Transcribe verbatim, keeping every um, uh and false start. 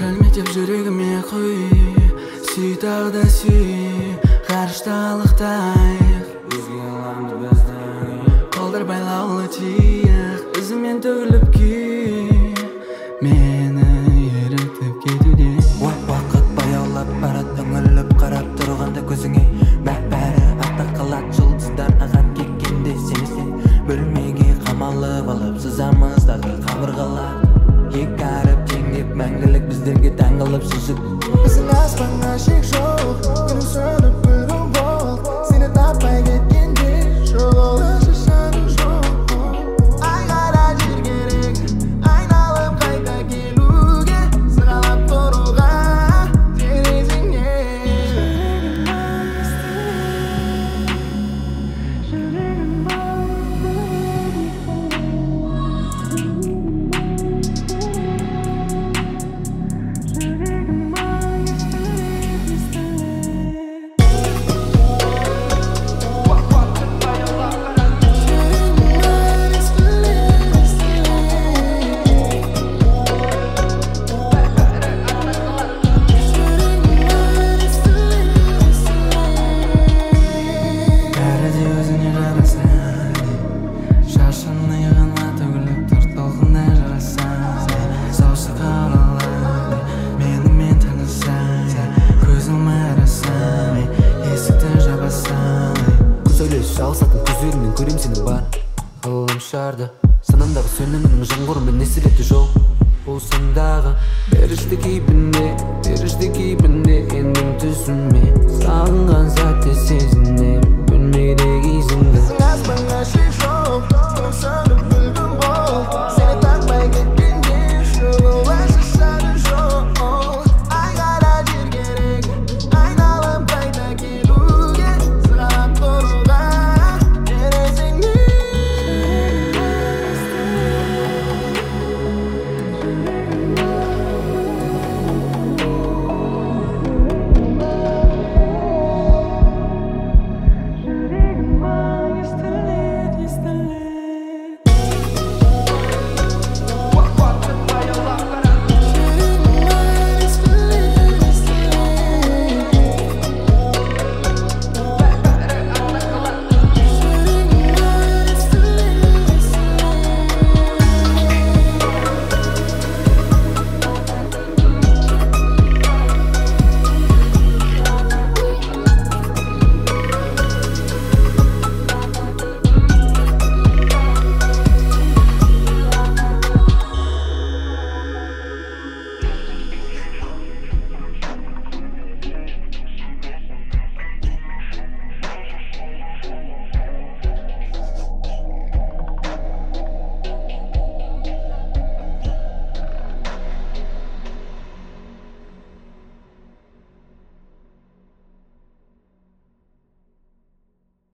Сәлметтеп жүрегіме қой, сүй тағы да сүй, ғарышта алықтайық, өзге аламды біздің қолдар байлаулы тиық, ізімен төгіліп күй, мені ерітіп кетуде. Уақыт баяулап барат, үңіліп қарап тұрғанда көзіңе бәрі артта қалат, жұлдыздар ағат кеткенде сенесің бөлмеге қамалып алып сызамыз дағы қабырғалар, екі әріп теңдеп мәңгілік біздерге таңғалып шыжық. Біздің аспанға шек жоқ, күнің сөніп күлің бол, сені таппай кеткенде жолы шашаның жоқ. Айғара жер керек, айналып қайта келуге, сығалап тұруға терезеңе. Алсатын көздерімнен көрем сені бар ғылым шарды, санамдағы сөнімнің жаңғырымен несіреті жоқ. Болсаңдағы періште кейпінде, періште кейпінде ендің түсіме, сағынған сәтте сезін